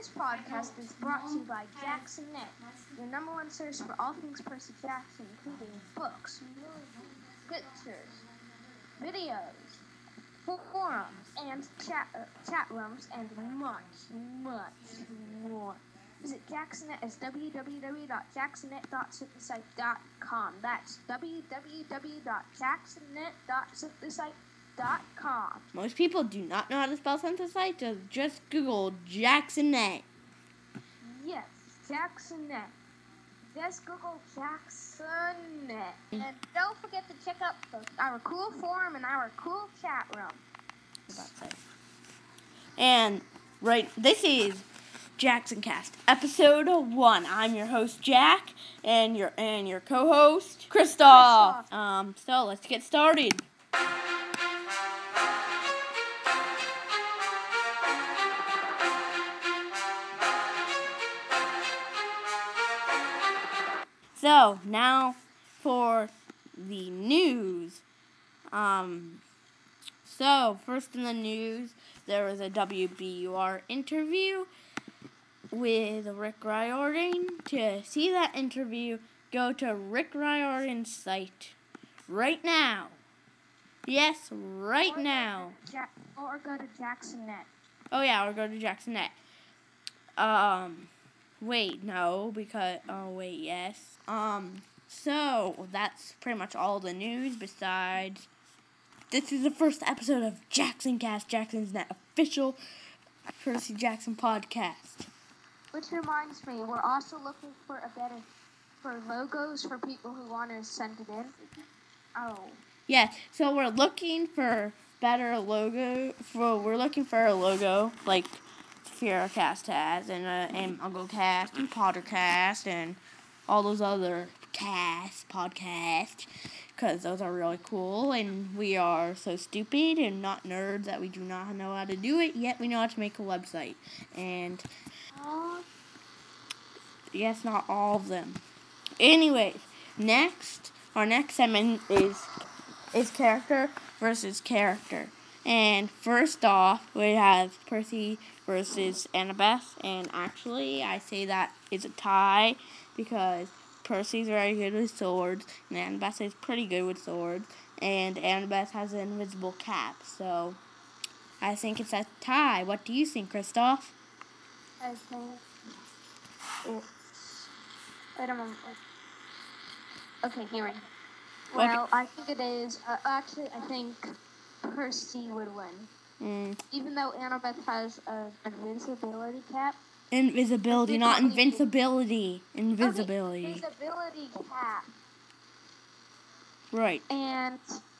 This podcast is brought to you by JacksonNet, your number one source for all things Percy Jackson, including books, movies, pictures, videos, forums, and chat rooms, and much more. Visit JacksonNet as www.jacksonnet.site.com. That's www.jacksonnet.site.com. Most people do not know how to spell synthesite, so just Google JacksonNet. Yes, JacksonNet. Just Google JacksonNet. And don't forget to check out our cool forum and our cool chat room. And this is JacksonCast, episode 1. I'm your host Jack, and your co-host Christoph. So let's get started. So now for the news. So first in the news, there was a WBUR interview with Rick Riordan. To see that interview, go to Rick Riordan's site right now. Yes, right now. Or go to JacksonNet. Oh yeah, or go to JacksonNet. Yes. So that's pretty much all the news. Besides, this is the first episode of JacksonCast, Jackson's Net official Percy Jackson podcast. Which reminds me, we're also looking for logos for people who want to send it in. Oh. Yeah, so we're looking for better logo. We're looking for a logo like Sierra Cast has, and Uncle Cast, and Pottercast, and all those other podcasts, because those are really cool, and we are so stupid and not nerds that we do not know how to do it, yet we know how to make a website. And yes, not all of them. Anyways, our next segment is character versus character. And first off, we have Percy versus Annabeth. And actually, I say that is a tie because Percy's very good with swords, and Annabeth is pretty good with swords. And Annabeth has an invisible cap, so I think it's a tie. What do you think, Christoph? I think it's... Wait a moment. Okay, hearing. Well, okay. I think it is... actually, I think Percy would win. Even though Annabeth has an invisibility cap. Invisibility, not invincibility. Invisibility. Okay, invisibility cap. Right. And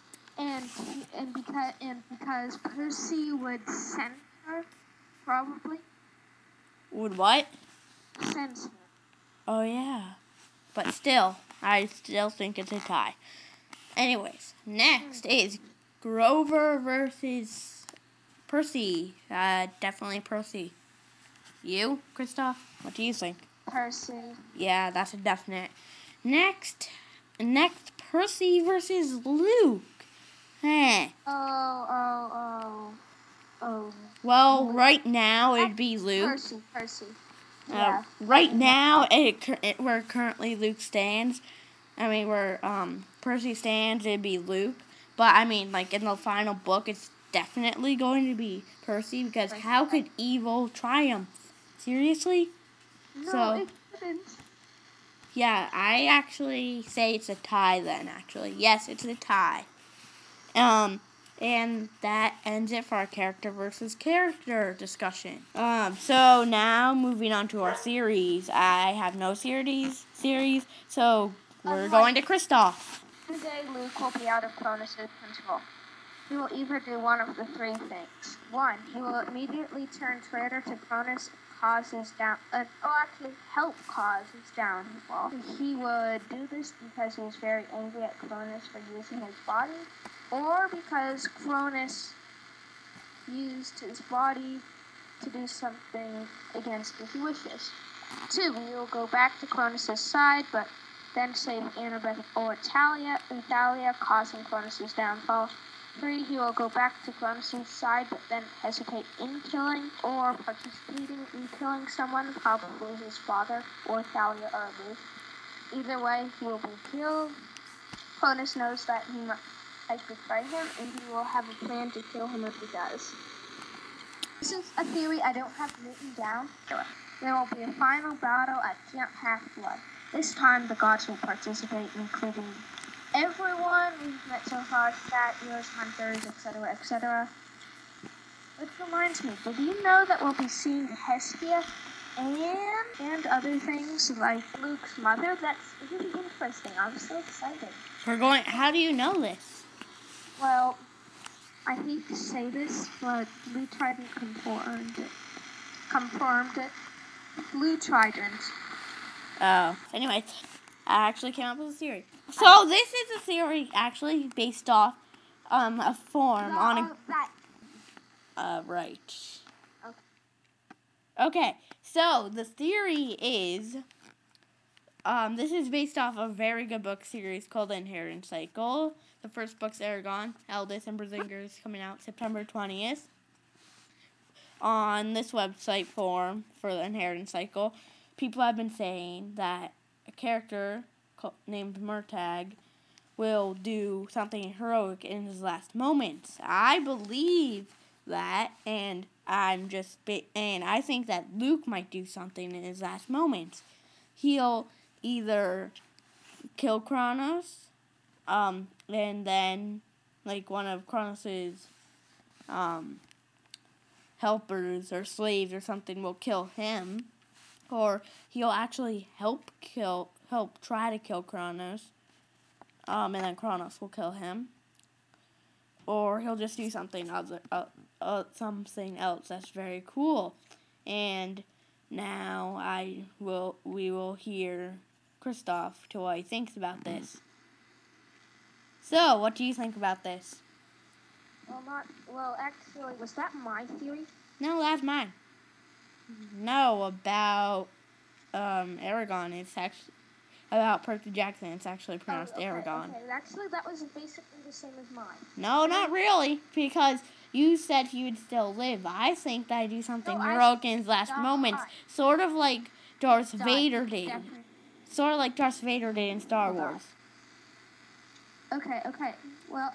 because Percy would sense her, probably. Would what? Sense her. Oh yeah. But still, I still think it's a tie. Anyways, next is Grover versus Percy. Definitely Percy. You, Christoph? What do you think? Percy. Yeah, that's a definite. Next, Percy versus Luke. Oh. Well, right now it'd be Luke. Percy. Yeah. Right now, where currently Luke stands. I mean, where Percy stands, it'd be Luke. But I mean, like in the final book, it's definitely going to be Percy, because how could evil triumph? Seriously? No, it couldn't. Yeah, I actually say it's a tie then, actually. Yes, it's a tie. And that ends it for our character versus character discussion. So now moving on to our series. I have no series, so we're going to Christoph. Today Luke will be out of Cronus' control. He will either do one of the three things. 1, he will immediately turn traitor to Cronus help cause his downfall. He would do this because he was very angry at Cronus for using his body, or because Cronus used his body to do something against his wishes. 2, he will go back to Cronus' side, but then save Annabeth or Thalia, causing Cronus' downfall. 3, he will go back to Cronus' side, but then hesitate in killing or participating in killing someone, probably his father or Thalia or Luke. Either way, he will be killed. Cronus knows that he might betray him, and he will have a plan to kill him if he does. This is a theory I don't have written down. There will be a final battle at Camp Half-Blood. This time, the gods will participate, including everyone we've met so far, satyrs, hunters, etc., etc. Which reminds me, did you know that we'll be seeing Hestia and other things like Luke's mother? That's really interesting. I'm so excited. How do you know this? Well, I hate to say this, but Blue Trident confirmed it. Blue Trident. Oh. Anyways, I actually came up with a theory. So this is a theory actually based off a form on a right. Okay. So the theory is this is based off a very good book series called The Inheritance Cycle. The first book's Eragon, Eldest and Brazingers, coming out September 20th. On this website forum for The Inheritance Cycle, people have been saying that a character named Murtagh will do something heroic in his last moments. I believe that, and I think that Luke might do something in his last moments. He'll either kill Kronos, and then like one of Kronos's helpers or slaves or something will kill him, or he'll actually help try to kill Kronos, and then Kronos will kill him, or he'll just do something something else that's very cool. And now we will hear Kristoff to what he thinks about this. So, what do you think about this? Well, actually, was that my theory? No, that's mine. No, about Eragon. It's actually about Percy Jackson. It's actually pronounced Eragon. Okay, actually, that was basically the same as mine. No, not really, because you said he would still live. I think that I do something heroic in his last moments, sort of like Darth Vader did. Sort of like Darth Vader did in Star Wars. Okay. Well,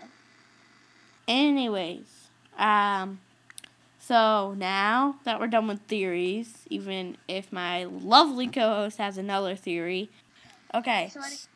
Anyways, so now that we're done with theories, even if my lovely co-host has another theory. Okay.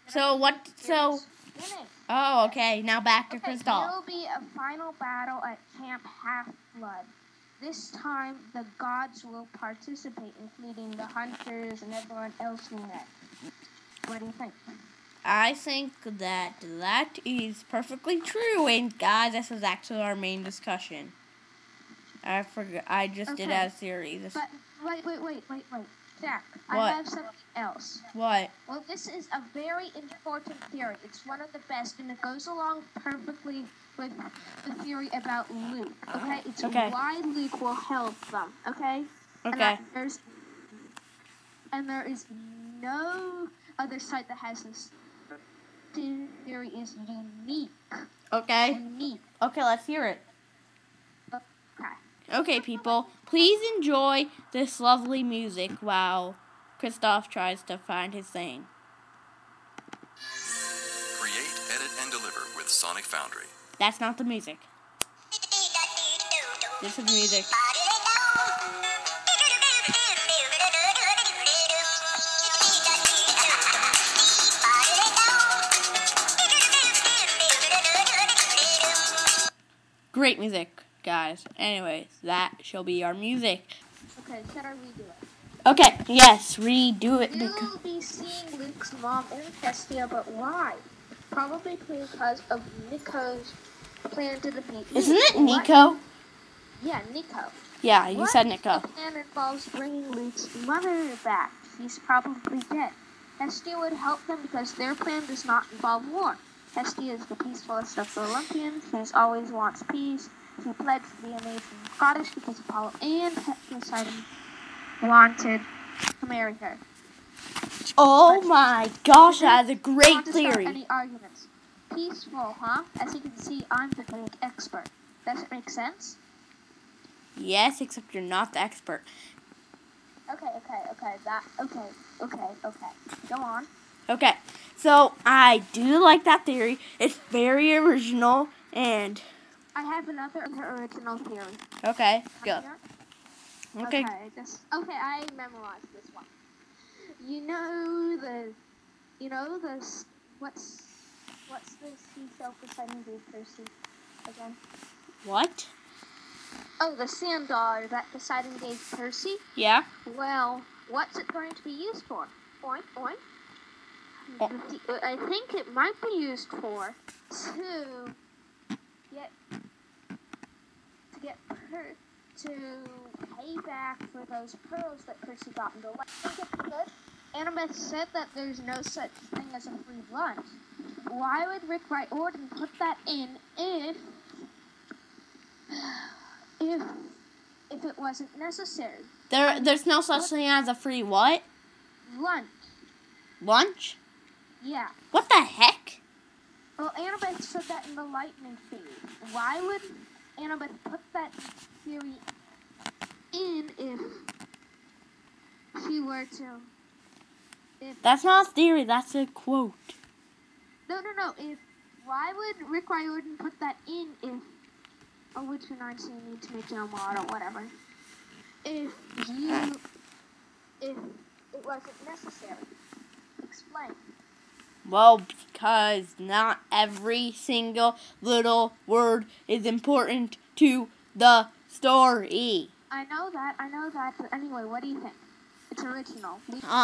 Oh, okay. Now back to Kristoff. There will be a final battle at Camp Half-Blood. This time, the gods will participate, including the hunters and everyone else we met. What do you think? I think that is perfectly true. And guys, this is actually our main discussion. I forgot. I just did a series. But wait, Jack. What? I have something else. What? Well, this is a very important theory. It's one of the best, and it goes along perfectly with the theory about Luke. Okay? It's why Luke will help them. Okay? Okay. And there is no other site that has this. Theory is unique. Okay. Unique. Okay, let's hear it. Okay. Okay, people, please enjoy this lovely music while Kristoff tries to find his thing. Create, edit, and deliver with Sonic Foundry. That's not the music. This is music. Great music, guys. Anyways, that shall be our music. Okay, should I redo it? Okay, yes, redo it. You'll be seeing Luke's mom and Hestia, but why? Probably because of Nico's plan to defeat Luke. Isn't it Nico? Yeah, Nico. Yeah, you said Nico. The plan involves bringing Luke's mother back. She's probably dead. Hestia would help them because their plan does not involve war. Hestia is the peacefulest of the Olympians. She always wants peace. She pledged to be a nation goddess because Apollo and Poseidon wanted to marry her. Oh my gosh, that is a great theory. Any arguments? peaceful, huh? As you can see, I'm the big expert. Does it make sense? Yes, except you're not the expert. Okay. Go on. Okay, so I do like that theory. It's very original, and... I have another original theory. Okay, go. Okay, I memorized this one. What's the seashell for Finding Percy again? What? Oh, the sandar that Poseidon gave Percy? Yeah? Well, what's it going to be used for? Oink, oink. Oh. I think it might be used for to pay back for those pearls that Percy got in the lake. I think it's good. Annabeth said that there's no such thing as a free lunch. Why would Rick Riordan put that in if it wasn't necessary? There's no such thing as a free what? Lunch. Lunch? Yeah. What the heck? Well, Annabeth said that in the lightning theory. Why would Annabeth put that theory in if she were to... That's not a theory, that's a quote. No. Why would Rick Riordan put that in if... Oh, which one you need to make your own model, whatever. If it wasn't necessary. Explain. Well, because not every single little word is important to the story. I know that, but anyway, what do you think? It's original.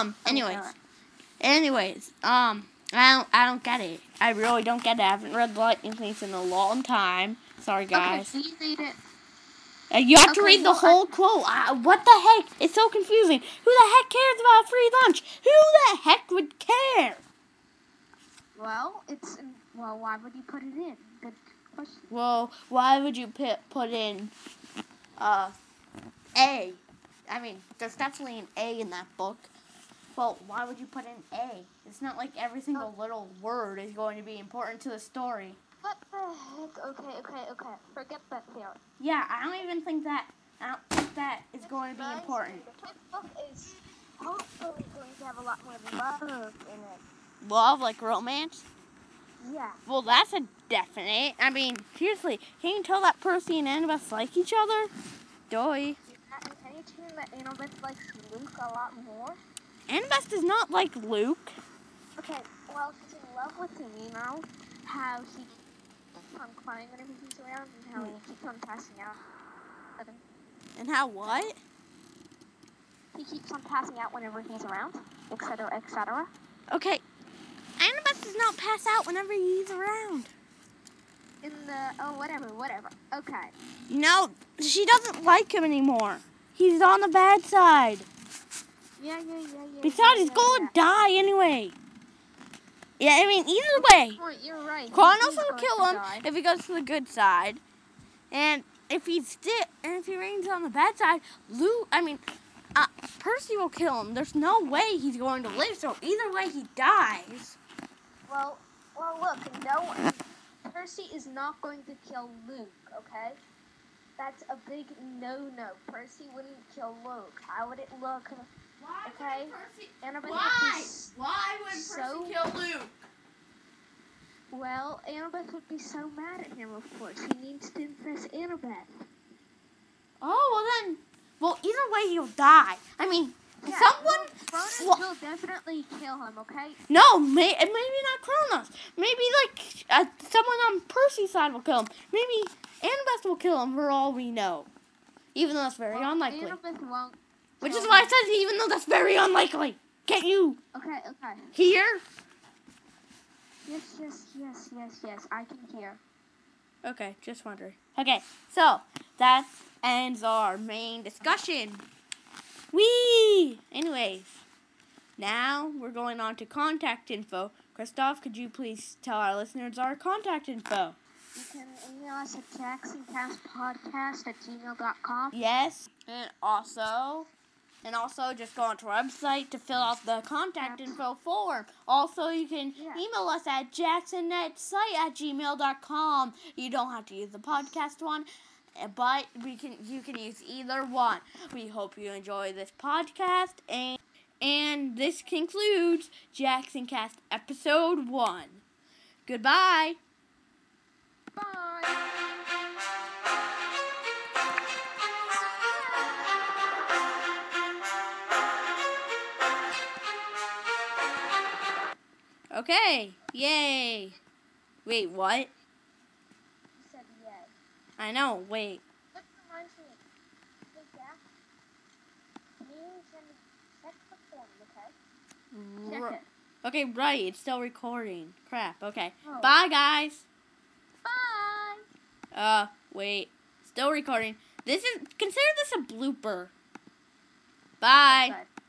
Anyways, I don't get it. I really don't get it. I haven't read The Lightning Thief in a long time. Sorry, guys. Okay, so you read it. You have to read the whole quote. What the heck? It's so confusing. Who the heck cares about free lunch? Who the heck would care? Well, why would you put it in? Good question. Well, why would you put in A? I mean, there's definitely an A in that book. Well, why would you put in A? It's not like every single little word is going to be important to the story. What the heck? Okay. Forget that theory. Yeah, I don't think that is going to be important. The book is hopefully going to have a lot more love in it. Love, like romance? Yeah. Well, that's a definite. I mean, seriously, can you tell that Percy and Annabeth like each other? Doy. Can you tell that Annabeth likes Luke a lot more? Annabeth does not like Luke. Okay, well, she's in love with him, you know? How he keeps on crying whenever he's around, and how he keeps on passing out. And how what? He keeps on passing out whenever he's around, etc., etc. Okay, Annabeth does not pass out whenever he's around. Whatever. Okay. You know, she doesn't like him anymore. He's on the bad side. Yeah. Besides, he's going to die anyway. Yeah, I mean, either way. You're right. Kronos will kill him if he goes to the good side. And if he remains on the bad side, Percy will kill him. There's no way he's going to live, so either way he dies. Well, look, Percy is not going to kill Luke, okay? That's a big no-no. Percy wouldn't kill Luke. How would it look? Okay? Why would Percy kill Luke? Well, Annabeth would be so mad at him, of course. He needs to impress Annabeth. Oh, well, either way he'll die. I mean, Kronos will definitely kill him, okay? No, maybe not Kronos. Maybe, someone on Percy's side will kill him. Maybe Annabeth will kill him for all we know. Even though that's very unlikely. Annabeth won't. Which is why I said even though that's very unlikely. Can't you Okay. hear? Yes, I can hear. Okay, just wondering. Okay, so that ends our main discussion. Whee! Anyways, now we're going on to contact info. Christoph, could you please tell our listeners our contact info? You can email us at jacksoncastpodcast@gmail.com. Yes, and also And also, just go onto our website to fill out the contact info form. Also, you can email us at jacksonnetsite@gmail.com. You don't have to use the podcast one, but you can use either one. We hope you enjoy this podcast, and this concludes Jackson Cast Episode 1. Goodbye. Bye. Okay, yay. Wait, what? You said yay. I know, wait. That reminds me. Hey, Jack. Check the form, okay? Check it. Okay, right, it's still recording. Crap, okay. Oh. Bye, guys. Bye. Wait. Still recording. Consider this a blooper. Bye. Okay.